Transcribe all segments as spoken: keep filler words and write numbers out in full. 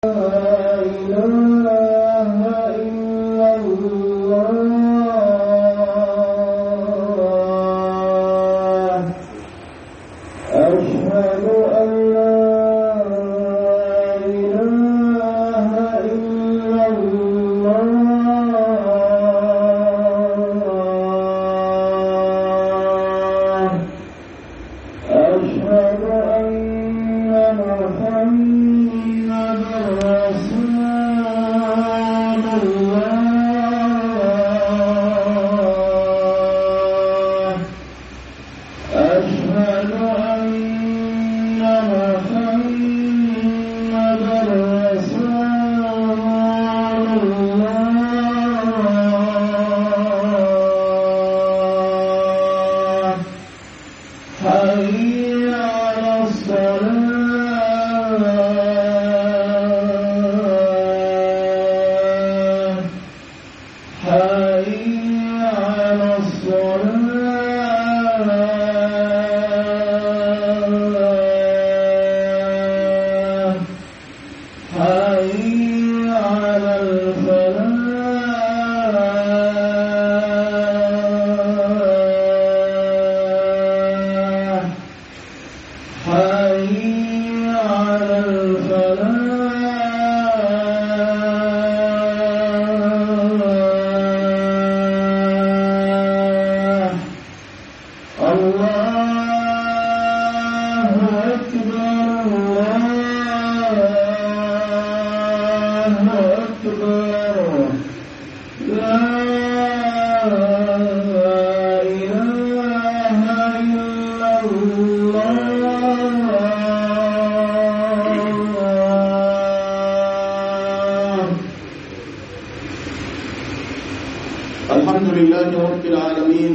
الحمد لله رب العالمين.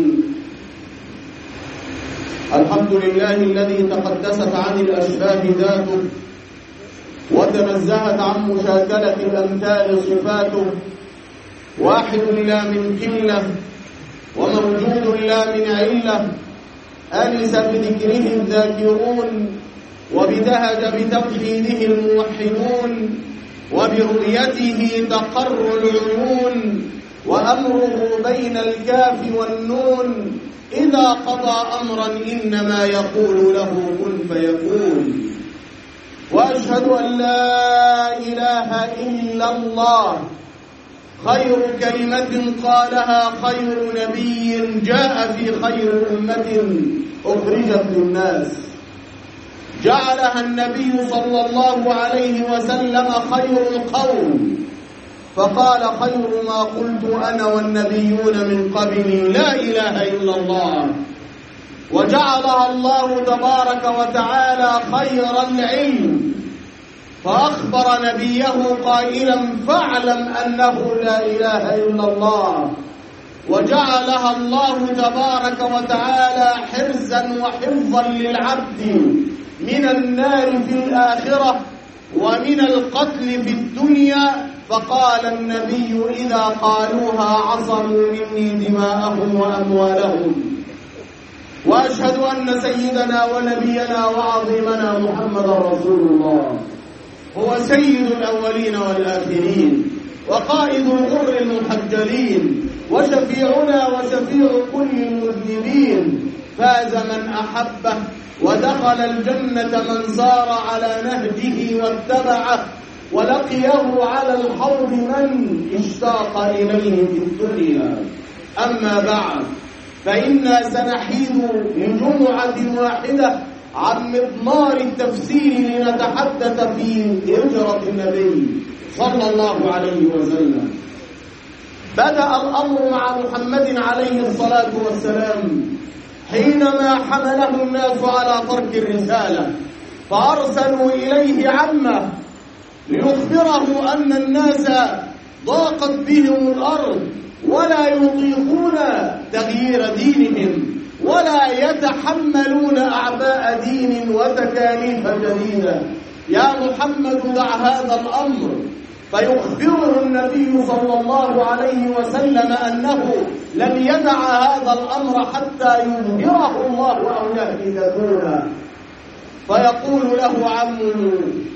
الحمد لله الذي تقدست عن الأشباه ذاته وتنزهت عن مشاكلة الأمثال صفاته، واحد لا من قلة وموجود لا من علة، أنس بذكره الذاكرون وابتهج بتوحيده الموحدون، وبرؤيته تقر العيون، وأمره بين الكاف والنون، إذا قضى أمرا إنما يقول له كن فيكون. وأشهد أن لا إله إلا الله، خير كلمة قالها خير نبي جاء في خير أمة أخرجت للناس، جعلها النبي صلى الله عليه وسلم خير القوم، فقال خير ما قلت أنا والنبيون من قبلي لا إله إلا الله. وجعلها الله تبارك وتعالى خير العلم، فأخبر نبيه قائلا فاعلم أنه لا إله إلا الله. وجعلها الله تبارك وتعالى حرزا وحفظا للعبد من النار في الآخرة ومن القتل في الدنيا، فقال النبي إذا قالوها عصموا مني دماءهم وأموالهم. وأشهد أن سيدنا ونبينا وعظيمنا محمد رسول الله هو سيد الأولين والآخرين، وقائد الغر المحجلين، وشفيعنا وشفيع كل المذنبين. فاز من أحبه ودخل الجنة من سار على نهجه واتبعه، ولقيه على الحوض من اشتاق إليه في الدنيا. أما بعد، فإنا سنحيد لجمعة واحدة عن مضمار التفسير لنتحدث في هجرة النبي صلى الله عليه وسلم. بدأ الأمر مع محمد عليه الصلاة والسلام حينما حمله الناس على ترك الرسالة، فأرسلوا إليه عمه ليخبره أن الناس ضاقت بهم الأرض ولا يطيقون تغيير دينهم ولا يتحملون أعباء دين وتكاليف جديدة. يا محمد دع هذا الأمر. فيخبره النبي صلى الله عليه وسلم أنه لم يدع هذا الأمر حتى يظهره الله أو يهلك دونه. فيقول له عمه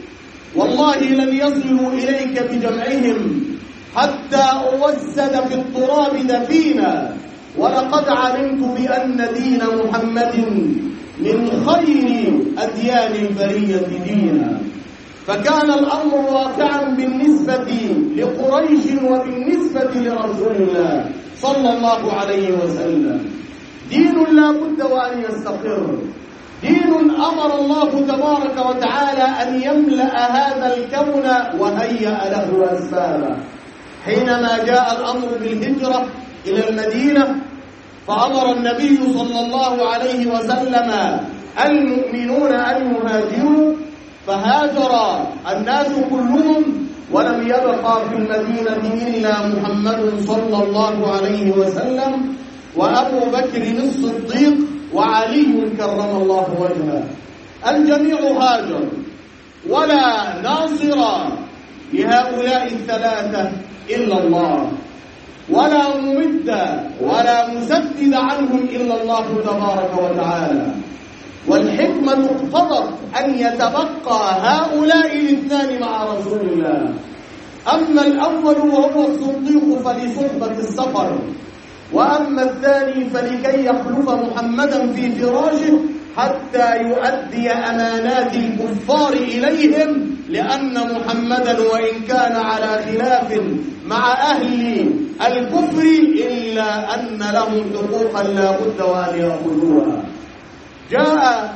والله لن يصلوا إليك بجمعهم حتى أوسد في التراب دفينا، ولقد علمت بأن دين محمد من خير أديان البرية دينا. فكان الأمر واقعا بالنسبة لقريش وبالنسبة لرسول الله صلى الله عليه وسلم. دين لا بد وأن يستقر، دين أمر الله تبارك وتعالى أن يملأ هذا الكون وهيأ له أسبابا. حينما جاء الأمر بالهجرة إلى المدينة فأمر النبي صلى الله عليه وسلم المؤمنون أن يهاجروا، فهاجر الناس كلهم، ولم يبقى في المدينة إلا محمد صلى الله عليه وسلم وأبو بكر الصديق وعلي كرم الله وجهه. الجميع هاجر، ولا ناصر لهؤلاء الثلاثة إلا الله، ولا ممد ولا مسدد عنهم إلا الله تبارك وتعالى. والحكمة اقتضت أن يتبقى هؤلاء الاثنان مع رسول الله. أما الأول وهو الصديق فلصحبة السفر، وأما الثاني فلكي يخلف محمدا في فراشه حتى يؤدي أمانات الكفار إليهم، لأن محمدا وإن كان على خلاف مع أهل الكفر إلا أن لهم حقوقا لا بد وأن يأخذوها. جاء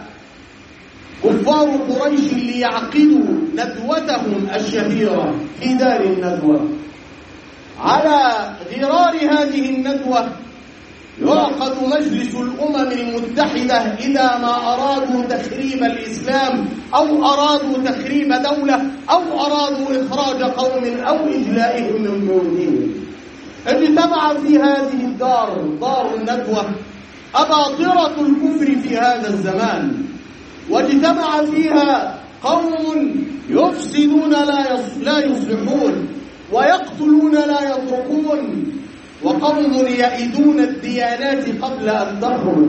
كفار قريش ليعقدوا ندوتهم الشهيرة في دار الندوة. على غرار هذه الندوة يعقد مجلس الأمم المتحدة إذا ما أرادوا تخريب الإسلام أو أرادوا تخريب دولة أو أرادوا إخراج قوم أو إجلائهم من بيوتهم. اجتمع في هذه الدار، دار الندوة، أباطرة الكفر في هذا الزمان، واجتمع فيها قوم يفسدون لا يصلحون، ويقتلون لا يتركون، وقوم يئدون الديانات قبل أن تخرج.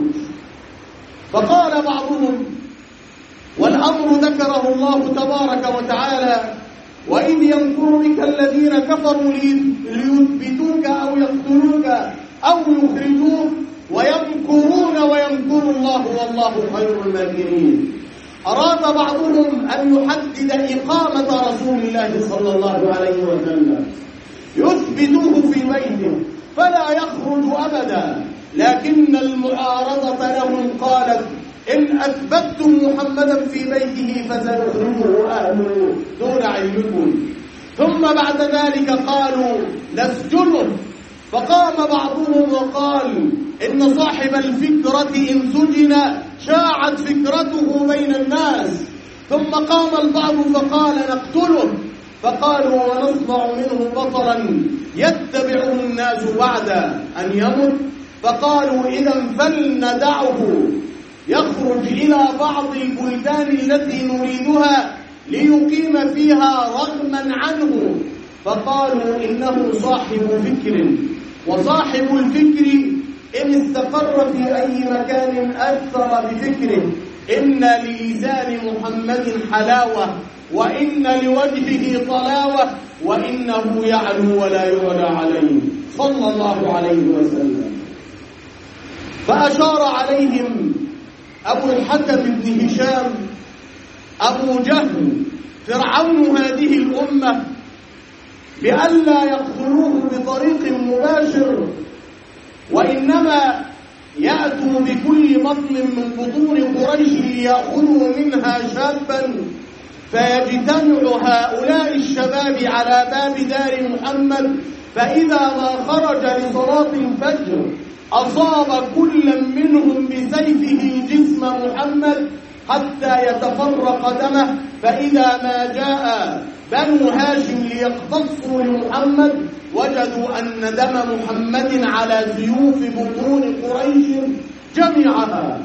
فقال بعضهم، والأمر ذكره الله تبارك وتعالى: وإذ يمكر بك الذين كفروا ليثبتوك أو يقتلوك أو يخرجوك ويمكرون ويمكر الله والله خير الماكرين. أراد بعضهم أن يحدد إقامة رسول الله صلى الله عليه وسلم، يثبتوه في بيته فلا يخرج أبدا، لكن المعارضة لهم قالت: إن أثبتتم محمدا في بيته فسيخرجه أهله دون علمكم. ثم بعد ذلك قالوا: نسجنه. فقام بعضهم وقال: إن صاحب الفكرة إن سجن شاعت فكرته بين الناس. ثم قام البعض فقال: نقتله. فقالوا: ونصنع منه بطلا يتبعه الناس بعد أن يمت. فقالوا: إذا فلندعه يخرج إلى بعض البلدان التي نريدها ليقيم فيها رغما عنه. فقالوا: إنه صاحب فكر، وصاحب الفكر إن استقر في أي مكان أثر بفكره. إن للسان محمد حلاوة، وإن لوجهه طلاوة، وإنه يعلو ولا يعلى عليه صلى الله عليه وسلم. فأشار عليهم أبو الحكم بن هشام أبو جهل فرعون هذه الأمة بألا يقتلوه بطريق مباشر، وإنما يأتوا بكل بطن من بطون قريش ليأخذوا منها شابا، فيجتمع هؤلاء الشباب على باب دار محمد، فإذا ما خرج لصلاة الفجر أصاب كل منهم بسيفه جسم محمد حتى يتفرق دمه. فإذا ما جاء بنو هاشم ليقتصوا لمحمد وجدوا أن دم محمد على سيوف بطون قريش جميعها،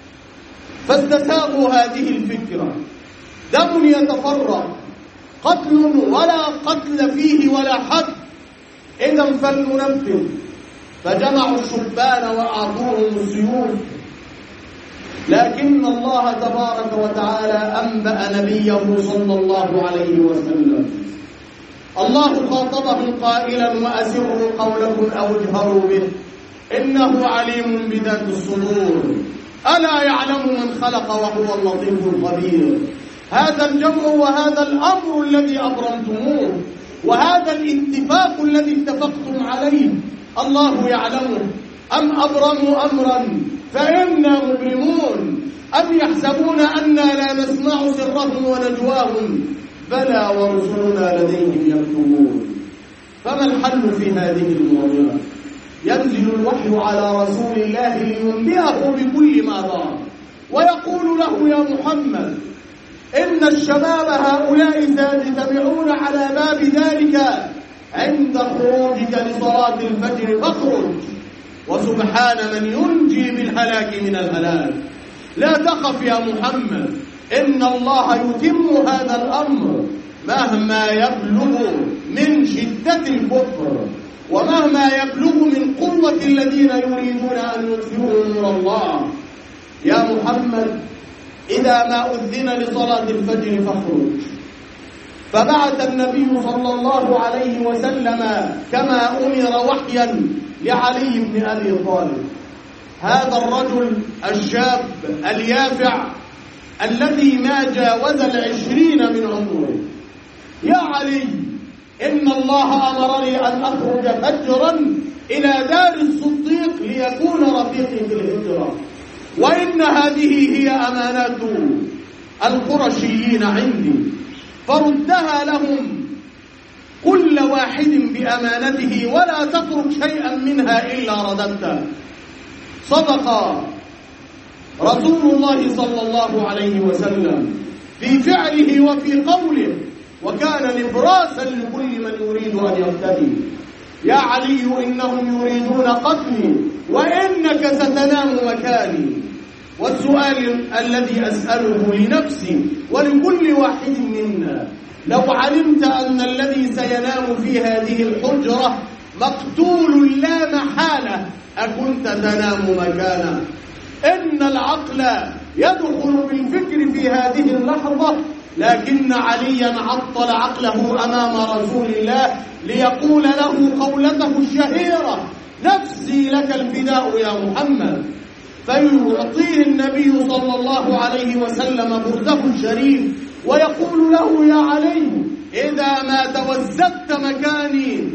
فاستساغوا هذه الفكرة: دم يتفرق، قتل ولا قتل فيه ولا حد، إذا فلننفذ. فجمعوا الشبان وأعطوهم السيوف، لكن الله تبارك وتعالى أنبأ نبيه صلى الله عليه وسلم. الله خاطبهم قائلا: وأسروا قولكم أو اجهروا به إنه عليم بذات الصدور ألا يعلم من خلق وهو اللطيف الخبير. هذا الجمع وهذا الأمر الذي أبرمتموه وهذا الاتفاق الذي اتفقتم عليه الله يعلمه. أم أبرموا أمرا فإنا مبرمون أم يحسبون أنا لا نسمع سرهم ونجواهم بلى ورسلنا لديهم يكتبون. فما الحل في هذه المواضيع؟ ينزل الوحي على رسول الله لينبئه بكل ما دار ويقول له: يا محمد إن الشباب هؤلاء سيجتمعون على باب ذلك عند خروجك لصلاة الفجر فاخرج، وسبحان من ينجي بالهلاك من الهلاك. لا تخف يا محمد، إن الله يتم هذا الأمر مهما يبلغ من شدة الكفر ومهما يبلغ من قوة الذين يريدون أن يطفئوا نور الله. يا محمد إذا ما أذن لصلاة الفجر فاخرج. فبعث النبي صلى الله عليه وسلم كما أمر وحيا لعلي بن أبي طالب، هذا الرجل الشاب اليافع الذي ما جاوز العشرين من عمره. يا علي، إن الله أمرني أن أخرج فجرا إلى دار الصديق ليكون رفيقي في الهجرة، وإن هذه هي أمانات القرشيين عندي، فردها لهم كل واحد بأمانته ولا تترك شيئا منها إلا رددته. صدق رسول الله صلى الله عليه وسلم في فعله وفي قوله، وكان نبراسا لكل من يريد أن يقتدي. يا علي إنهم يريدون قتلي وإنك ستنام مكاني. والسؤال الذي أسأله لنفسي ولكل واحد منا: لو علمت أن الذي سينام في هذه الحجرة مقتول لا محالة أكنت تنام مكانه؟ إن العقل يدخل بالفكر في هذه اللحظة، لكن عليا عطل عقله أمام رسول الله ليقول له قولته الشهيرة: نفسي لك الفداء يا محمد. فيعطيه النبي صلى الله عليه وسلم برده الشريف ويقول له: يا علي إذا ما توزدت مكاني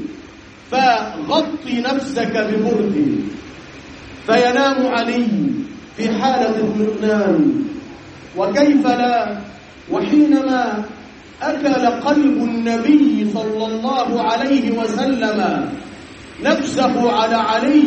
فغطي نفسك ببردي. فينام علي في حالة اطمئنان، وكيف لا وحينما أكل قلب النبي صلى الله عليه وسلم نفسه على علي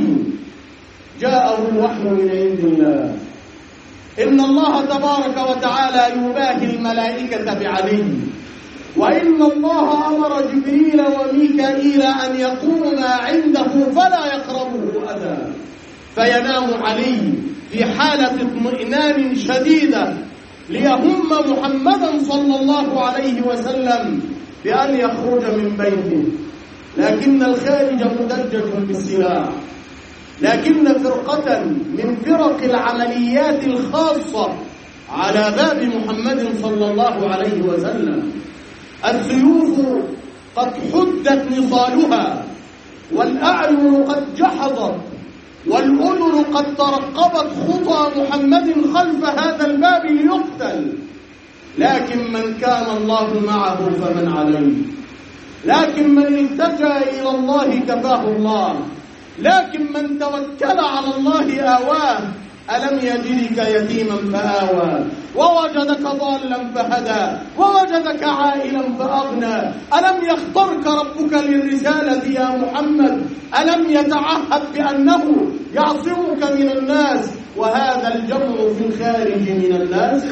جاءه الوحي من عند الله. إن الله تبارك وتعالى يباهي الملائكة بعلي، وإن الله أمر جبريل وميكائيل أن يقوما عنده فلا يقربه أذى. فينام علي في حالة اطمئنان شديدة ليهم محمدا صلى الله عليه وسلم بأن يخرج من بيته، لكن الخارج مدجج بالسلاح. لكن فرقة من فرق العمليات الخاصة على باب محمد صلى الله عليه وسلم السيوف قد حدت نصالها، والأعين قد جحظت، والأذن قد ترقبت خطى محمد خلف هذا الباب ليقتل. لكن من كان الله معه فمن عليه، لكن من التجأ إلى الله كفاه الله، لكن من توكل على الله آواه. ألم يجدك يتيما فآوى ووجدك ضالا فهدى ووجدك عائلا فأغنى. ألم يخترك ربك للرسالة يا محمد؟ ألم يتعهد بأنه يعصمك من الناس وهذا الجمع في الخارج من الناس؟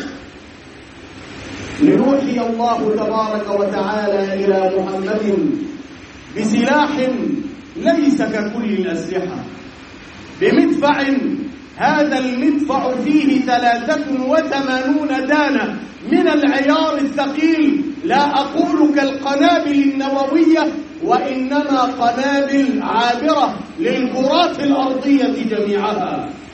ليوحي الله تبارك وتعالى إلى محمد بسلاح ليس ككل الأسلحة، بمدفع هذا المدفع فيه ثلاثة وثمانون دانة من العيار الثقيل، لا أقول كالقنابل النووية، وإنما قنابل عابرة للكرات الأرضية جميعها.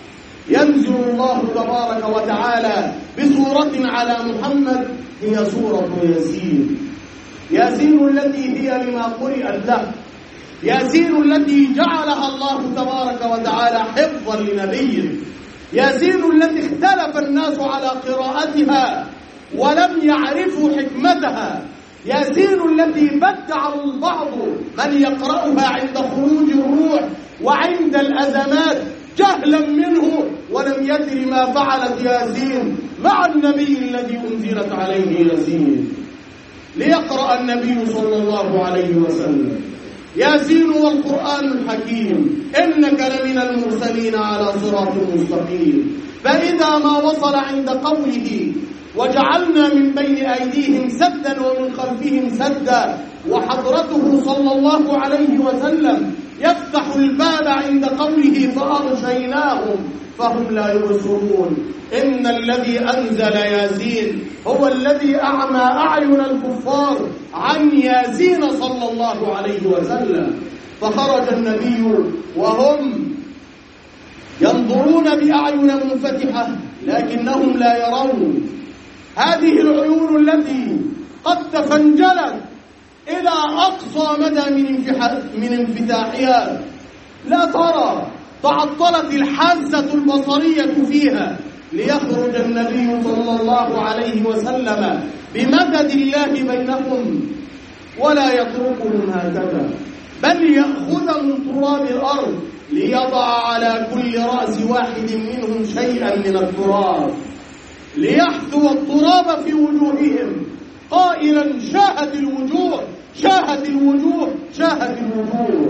ينزل الله تبارك وتعالى بسورة على محمد هي سورة ياسين. ياسين التي هي لما قرئت له، ياسين التي جعلها الله تبارك وتعالى حفظا لنبيه، ياسين التي اختلف الناس على قراءتها ولم يعرفوا حكمتها، ياسين التي بدع البعض من يقرأها عند خروج الروح وعند الأزمات جهلا منه ولم يدر ما فعلت ياسين مع النبي الذي أنزلت عليه ياسين. ليقرأ النبي صلى الله عليه وسلم: ياسين والقرآن الحكيم إنك لمن المرسلين على صراط مستقيم. فإذا ما وصل عند قوله: وجعلنا من بين أيديهم سدا ومن خلفهم سدا، وحضرته صلى الله عليه وسلم يفتح الباب عند قوله: فأغشيناهم فهم لا يبصرون. إن الذي أنزل ياسين هو الذي أعمى أعين الكفار عن ياسين صلى الله عليه وسلم. فخرج النبي وهم ينظرون بأعين منفتحة لكنهم لا يرون. هذه العيون التي قد تفنجلت إلى أقصى مدى من انفتاحها لا ترى، تعطلت الحاسة البصرية فيها، ليخرج النبي صلى الله عليه وسلم بمدد الله بينهم ولا يتركهم هكذا، بل يأخذ من تراب الأرض ليضع على كل رأس واحد منهم شيئا من التراب ليحثو التراب في وجوههم قائلا: شاهت الوجوه شاهت الوجوه شاهت الوجوه.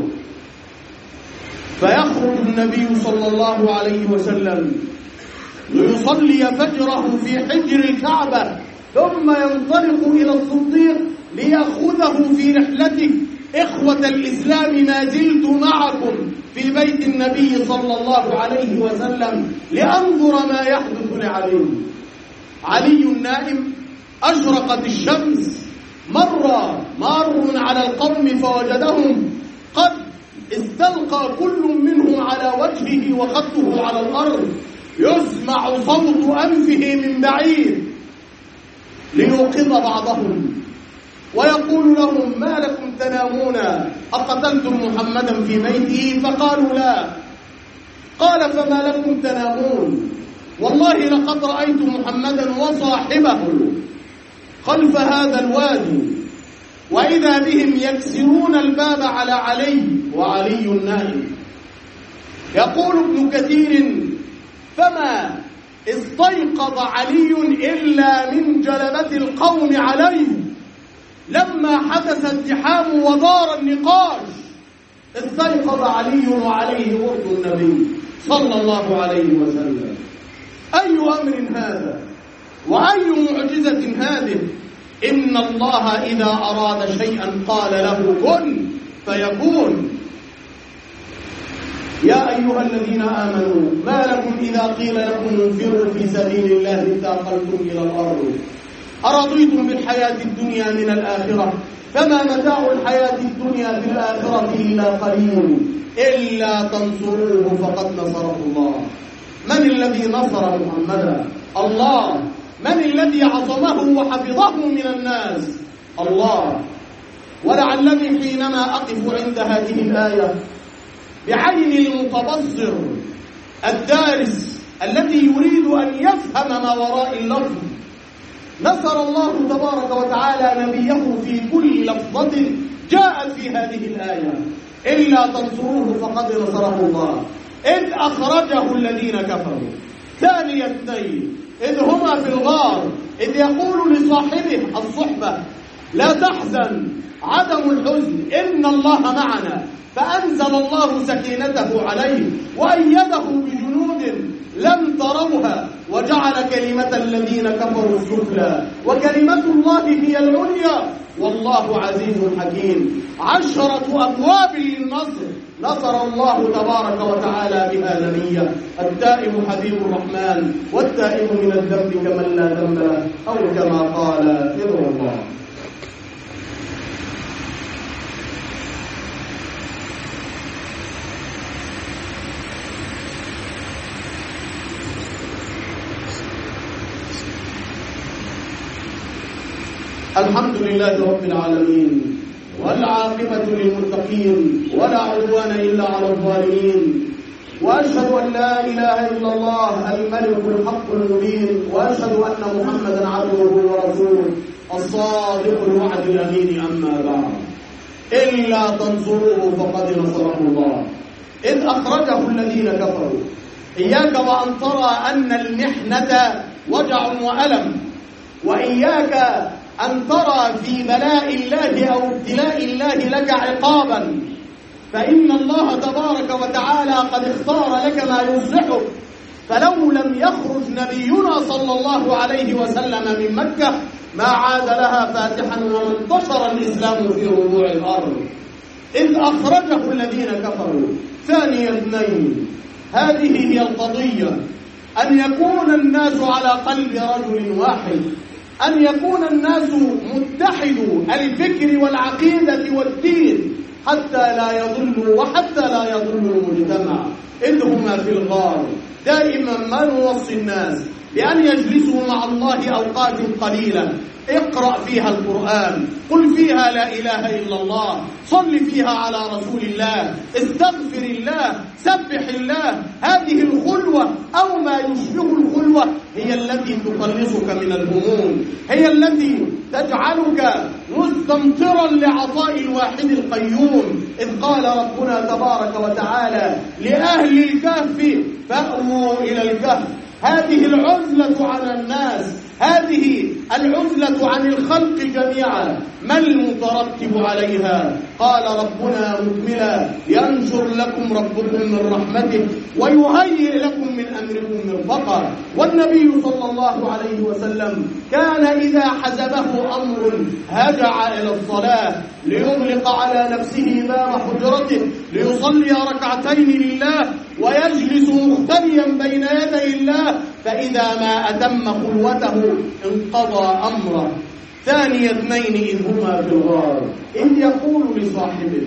فيخرج النبي صلى الله عليه وسلم ليصلي فجره في حجر الكعبة، ثم ينطلق إلى الصديق ليأخذه في رحلته. إخوة الإسلام، ما زلت معكم في بيت النبي صلى الله عليه وسلم لأنظر ما يحدث لعلي. علي نائم، أشرقت الشمس، مر مار على القوم فوجدهم قد استلقى كل منهم على وجهه وخده على الأرض، يسمع صوت أنفه من بعيد، ليوقظ بعضهم ويقول لهم: ما لكم تنامون؟ أقتلتم محمدا في بيته؟ فقالوا: لا. قال: فما لكم تنامون؟ والله لقد رأيت محمدا وصاحبه خلف هذا الوادي، وإذا بهم يكسرون الباب على علي وعلي نائم. يقول ابن كثير: فما استيقظ علي إلا من جلبة القوم عليه لما حدث الزحام ودار النقاش، استيقظ علي وعليه ورد النبي صلى الله عليه وسلم. أي أمر هذا وأي معجزة هذه؟ إن الله إذا أراد شيئا قال له كن فيكون. يا أيها الذين آمنوا ما لكم إذا قيل لكم انفروا في سبيل الله اثاقلتم إلى الأرض أرضيتم بالحياة الدنيا من الآخرة فما متاع الحياة الدنيا في الآخرة إلا قليل إلا تنصروه فقد نصره الله. من الذي نصر محمدا؟ الله. من الذي عصمه وحفظه من الناس؟ الله. ولعلني حينما أقف عند هذه الآية بعين المتبصر الدارس الذي يريد أن يفهم ما وراء اللفظ، نصر الله تبارك وتعالى نبيه في كل لفظة جاءت في هذه الآية. إلا تنصروه فقد نصره الله إذ أخرجه الذين كفروا ثاني اثنين إذ هما في الغار إذ يقول لصاحبه الصحبة لا تحزن عدم الحزن إن الله معنا، فأنزل الله سكينته عليه وأيده بجنود لم تروها وجعل كلمة الذين كفروا السفلى وكلمة الله هي العليا والله عزيز حكيم. عشرة أبواب للنصر نصر الله تبارك وتعالى بها نبيه. التائب حبيب الرحمن والتائب من الذنب كمن لا ذنب له، أو كما قال إذن الله. والحمد لله رب العالمين، والعاقبة للمتقين، ولا عدوان إلا على الظالمين. وأشهد أن لا إله إلا الله الملك الحق المبين، وأشهد أن محمدا عبده ورسوله الصادق الوعد الأمين. أما بعد، إلا تنصروه فقد نصره الله إذ أخرجه الذين كفروا. إياك وأن ترى أن المحنة وجع وألم، وإياك أن ترى في بلاء الله أو ابتلاء الله لك عقابا، فإن الله تبارك وتعالى قد اختار لك ما يصلحك. فلو لم يخرج نبينا صلى الله عليه وسلم من مكة ما عاد لها فاتحا وانتشر الإسلام في ربوع الأرض إذ أخرجه الذين كفروا. ثاني اثنين، هذه هي القضية، أن يكون الناس على قلب رجل واحد، أن يكون الناس متحدوا الفكر والعقيدة والدين حتى لا يضلوا وحتى لا يضلوا المجتمع. إذ هما في الغار. دائما ما نوصي الناس بأن يجلسوا مع الله أوقات قليلة، اقرأ فيها القرآن، قل فيها لا إله إلا الله، صل فيها على رسول الله، استغفر الله، سبح الله. هذه الخلوة أو ما يشبه الخلوة هي التي تخلصك من الهموم، هي التي تجعلك مستمطرا لعطاء الواحد القيوم. إذ قال ربنا تبارك وتعالى لأهل الكهف فأووا إلى الكهف. هذه العزلة عن الناس، هذه العزلة عن الخلق جميعا، ما المترتب عليها؟ قال ربنا مكملا ينشر لكم ربكم من رحمته ويهيئ لكم من أمركم مرفقا. والنبي صلى الله عليه وسلم كان إذا حزبه أمر هجع إلى الصلاة ليغلق على نفسه باب حجرته ليصلي ركعتين لله ويجلس مختليا بين يدي الله، فإذا ما أتم خلوته انقضى أمره. ثاني اثنين إذ هما في الغار إذ يقول لصاحبه،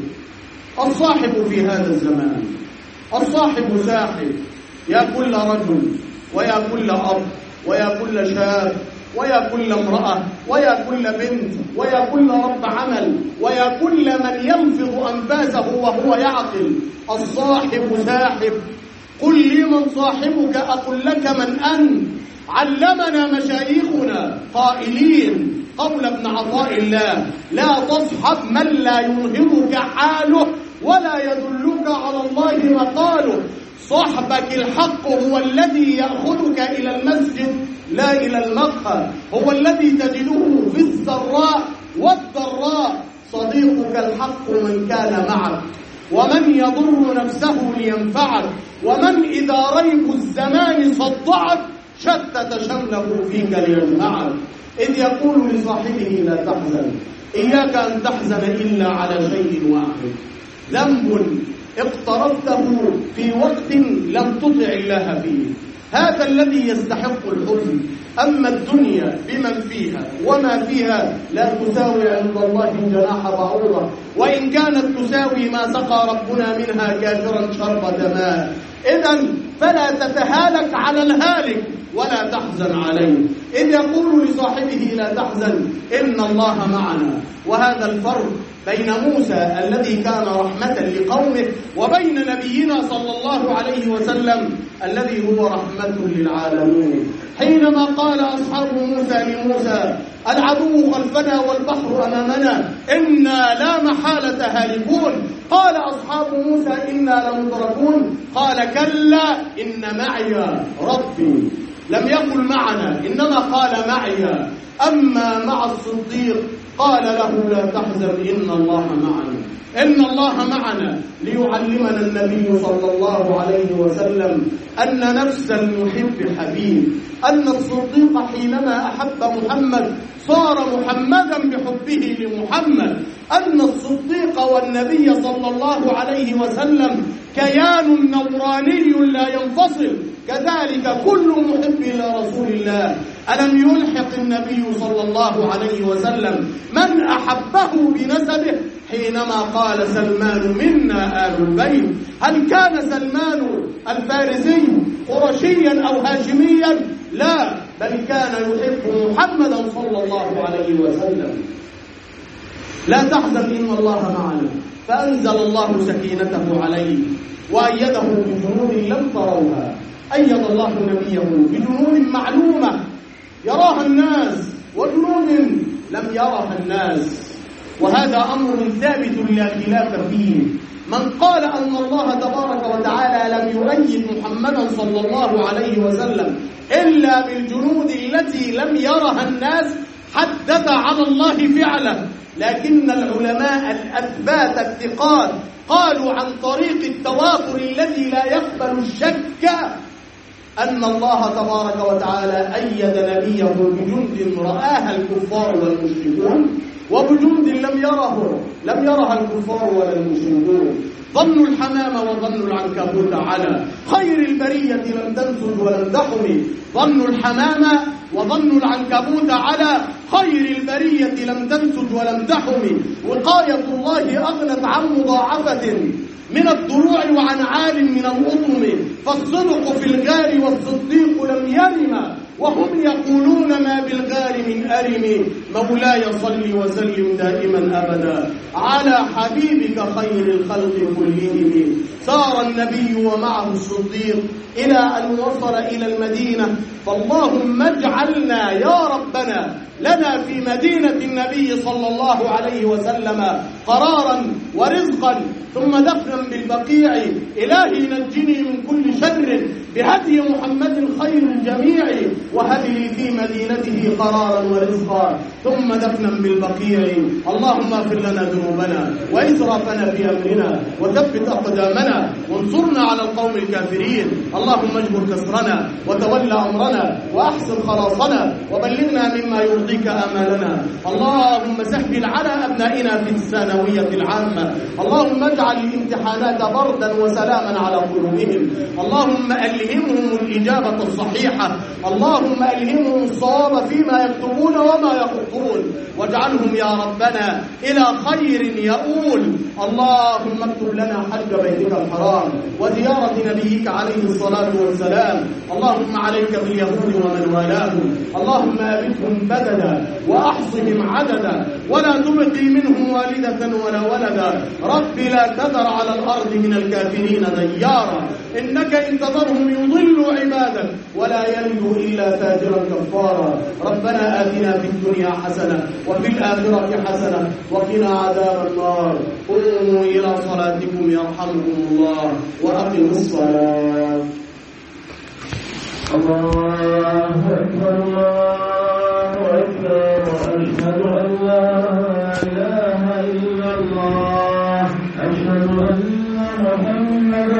الصاحب في هذا الزمان، الصاحب ساحب، يا كل رجل ويا كل أب ويا كل شاب ويا كل امرأة ويا كل بنت ويا كل رب عمل ويا كل من ينفض أنفاسه وهو يعقل. الصاحب ساحب. قل لي من صاحبك أقل لك من أنت. علمنا مشايخنا قائلين قول ابن عطاء الله: لا تصحب من لا ينهضك حاله ولا يدلك على الله مقاله. صحبك الحق هو الذي يأخذك إلى المسجد لا إلى المقهى، هو الذي تجده في السراء والضراء. صديقك الحق من كان معك ومن يضر نفسه لينفعك، ومن إذا ريب الزمان صدعك شتت شمله فيك ليجمعك. إذ يقول لصاحبه لا تحزن، إياك أن تحزن إلا على شيء واحد، ذنب اقترفته في وقت لم تطع الله فيه، هذا الذي يستحق الحزن. أما الدنيا بمن فيها وما فيها لا تساوي عند الله جناح بعوضة، وإن كانت تساوي ما سقى ربنا منها كافرا شربة ماء. إذن فلا تتهالك على الهالك ولا تحزن عليه. إذ يقول لصاحبه لا تحزن إن الله معنا. وهذا الفرق بين موسى الذي كان رحمة لقومه وبين نبينا صلى الله عليه وسلم الذي هو رحمة للعالمين. حينما قال أصحاب موسى لموسى: العدو خلفنا والبحر أمامنا إنا لا محالة هالكون، قال أصحاب موسى إنا لمدركون. قال: كلا إن معي ربي. لم يقل معنا، إنما قال معي. أما مع الصديق قال له: لا تحزن إن الله معنا. إن الله معنا ليعلمنا النبي صلى الله عليه وسلم أن نفس المحب حبيب، أن الصديق حينما أحب محمد صار محمدا بحبه لمحمد، أن الصديق والنبي صلى الله عليه وسلم كيان نوراني لا ينفصل، كذلك كل محب لرسول الله. ألم يلحق النبي صلى الله عليه وسلم من أحبه بنسبه حينما قال: سلمان منا آل البيت؟ هل كان سلمان الفارسي قرشيا أو هاشميا؟ لا، بل كان يحب محمدا صلى الله عليه وسلم. لا تحزن إن الله معنا، فأنزل الله سكينته عليه وأيده بجنود لم تروها. أيد الله نبيه بجنود معلومة يراها الناس وجنود لم يرها الناس، وهذا أمر ثابت لا خلاف فيه. من قال أن الله تبارك وتعالى لم يؤيد محمدا صلى الله عليه وسلم إلا بالجنود التي لم يرها الناس حدث على الله فعله. لكن العلماء الأثبات الثقات قالوا عن طريق التواتر الذي لا يقبل الشك أن الله تبارك وتعالى أيد نبيه بجند رآها الكفار والمشركون وبجند لم يره لم يرها الكفار ولا المشركون. ظن الحمام وظن العنكبوت على خير البرية لم تنسج ولم تحمي. ظن الحمام وظن العنكبوت على خير البرية لم تنسج ولم تحمي. وقاية الله أغنت عن مضاعفة من الضروع وعن عال من الأطم، فالصدق في الغار والصديق لم يرم، وهم يقولون ما بالغار من أرم. مولاي صل وسلم دائما أبدا على حبيبك خير الخلق كلهم. سار النبي ومعه الصديق إلى أن وصل إلى المدينة، فاللهم اجعلنا يا ربنا لنا في مدينة النبي صلى الله عليه وسلم قرارا ورزقا، ثم دفنا بالبقيع. إلهي نجني من كل شر بهدي محمد خير الجميع، وهب لي في مدينته قرارا ورزقا، ثم دفنا بالبقيع. اللهم اغفر لنا ذنوبنا وإسرافنا في أمرنا، وثبت أقدامنا وانصرنا على القوم الكافرين. اللهم اجبر كسرنا وتولى أمرنا وأحسن خلاصنا، وبلغنا مما يرضيك آمالنا. اللهم سهل على أبنائنا في الثانوية العامة. اللهم اجعل الامتحانات بردا وسلاما على قلوبهم. اللهم ألهمهم الإجابة الصحيحة. اللهم ألهمهم الصواب فيما يكتبون وما يخطون، واجعلهم يا ربنا إلى خير يؤول. اللهم اكتب لنا حج بيتك الحرام وزيارة نبيك عليه الصلاة والسلام. اللهم عليك باليهود ومن والاهم، اللهم أبدهم بددا وأحصهم عددا، ولا تبقي منهم والدة ولا ولدا. رب لا تذر على الأرض من الكافرين ديارا، إنك إن تذرهم يضلوا عبادك ولا يلدوا إلا فاجرا كفارا. ربنا آتنا في الدنيا حسنة وفي الآخرة حسنة وقنا عذاب النار. قوموا إلى صلاتكم يرحمكم الله، وأقموا الصلاة. الله أكبر الله أكبر، أشهد أن لا إله إلا الله، أشهد أن محمدا